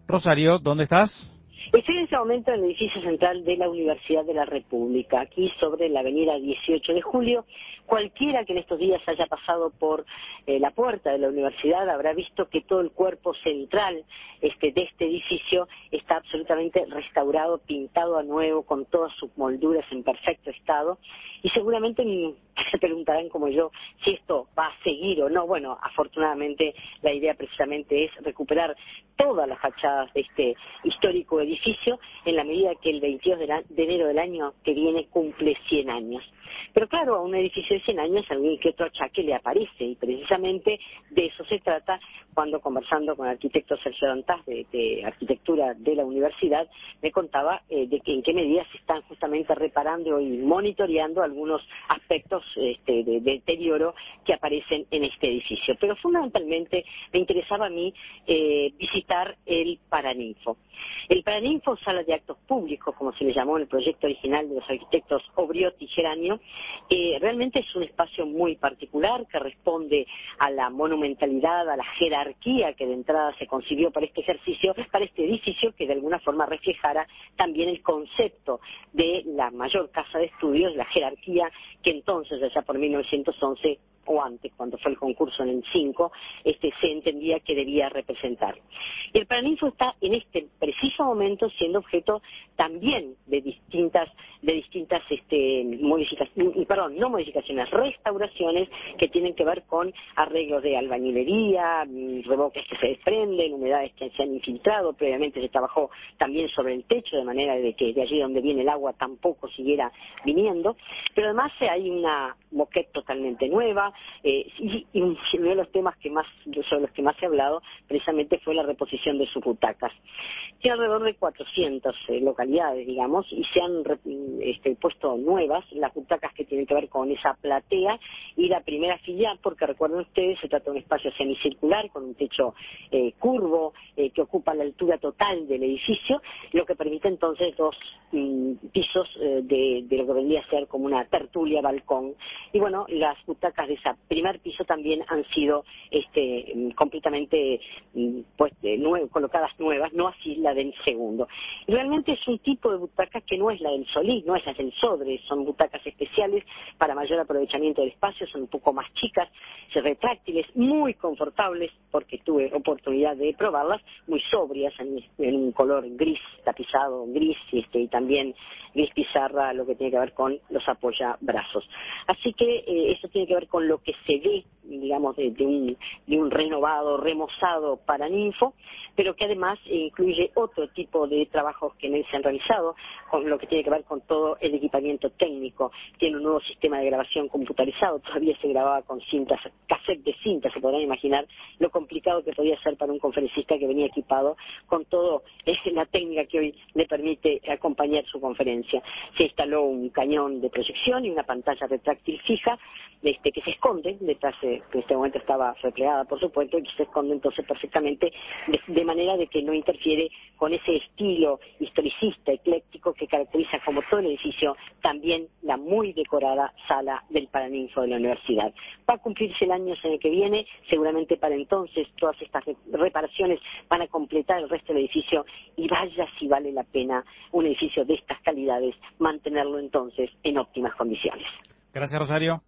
Rosario, ¿dónde estás? Estoy en este momento en el edificio central de la Universidad de la República, aquí sobre la avenida 18 de Julio. Cualquiera que en estos días haya pasado por la puerta de la universidad habrá visto que todo el cuerpo central de este edificio está absolutamente restaurado, pintado a nuevo, con todas sus molduras en perfecto estado. Y seguramente se preguntarán como yo si esto va a seguir o no. Bueno, afortunadamente la idea precisamente es recuperar todas las fachadas de este histórico edificio en la medida que el 22 de enero del año que viene cumple 100 años. Pero claro, a un edificio de 100 años algún que otro achaque le aparece, y precisamente de eso se trata cuando, conversando con el arquitecto Sergio Dantas de Arquitectura de la Universidad, me contaba de que en qué medida se están justamente reparando y monitoreando algunos aspectos de deterioro que aparecen en este edificio. Pero fundamentalmente me interesaba a mí visitar el Paraninfo. El Paraninfo, sala de actos públicos, como se le llamó en el proyecto original de los arquitectos Obriot y Geranio, realmente es un espacio muy particular que responde a la monumentalidad, a la jerarquía que de entrada se concibió para este ejercicio, para este edificio, que de alguna forma reflejara también el concepto de la mayor casa de estudios, la jerarquía que entonces, allá por 1911, o antes, cuando fue el concurso en el 5, se entendía que debía representar. Y el Paraninfo está en este preciso momento siendo objeto también de distintas restauraciones que tienen que ver con arreglos de albañilería, revoques que se desprenden, humedades que se han infiltrado. Previamente se trabajó también sobre el techo, de manera de que de allí donde viene el agua tampoco siguiera viniendo. Pero además hay una moquette totalmente nueva, y uno de los temas sobre los que más se ha hablado precisamente fue la reposición de sus butacas. Tiene alrededor de 400 localidades, digamos, y se han puesto nuevas las butacas que tienen que ver con esa platea y la primera fila, porque recuerden ustedes, se trata de un espacio semicircular con un techo curvo que ocupa la altura total del edificio, lo que permite entonces dos pisos de lo que vendría a ser como una tertulia balcón. Y bueno, las butacas de ese primer piso también han sido completamente colocadas nuevas, no así la del segundo. Y realmente es un tipo de butacas que no es la del Solís, no es la del Sodre, son butacas especiales para mayor aprovechamiento del espacio, son un poco más chicas, retráctiles, muy confortables, porque tuve oportunidad de probarlas, muy sobrias, en un color gris, tapizado gris, y también gris pizarra, lo que tiene que ver con los apoyabrazos. Así que eso tiene que ver con lo que se ve, digamos, de un renovado, remozado Paraninfo, pero que además incluye otro tipo de trabajos que en él se han realizado, con lo que tiene que ver con todo el equipamiento técnico. Tiene un nuevo sistema de grabación computarizado, todavía se grababa con cintas, cassette de cinta. Se podrán imaginar lo complicado que podía ser para un conferencista que venía equipado con todo la técnica que hoy le permite acompañar su conferencia. Se instaló un cañón de proyección y una pantalla retráctil fija, que se esconde detrás, que en este momento estaba replegada, por supuesto, y que se esconde entonces perfectamente, de manera de que no interfiere con ese estilo historicista, ecléctico, que caracteriza como todo el edificio, también la muy decorada sala del Paraninfo de la universidad. Va a cumplirse el año en el que viene, seguramente para entonces todas estas reparaciones van a completar el resto del edificio, y vaya si vale la pena un edificio de estas calidades mantenerlo entonces en óptimas condiciones. Gracias, Rosario.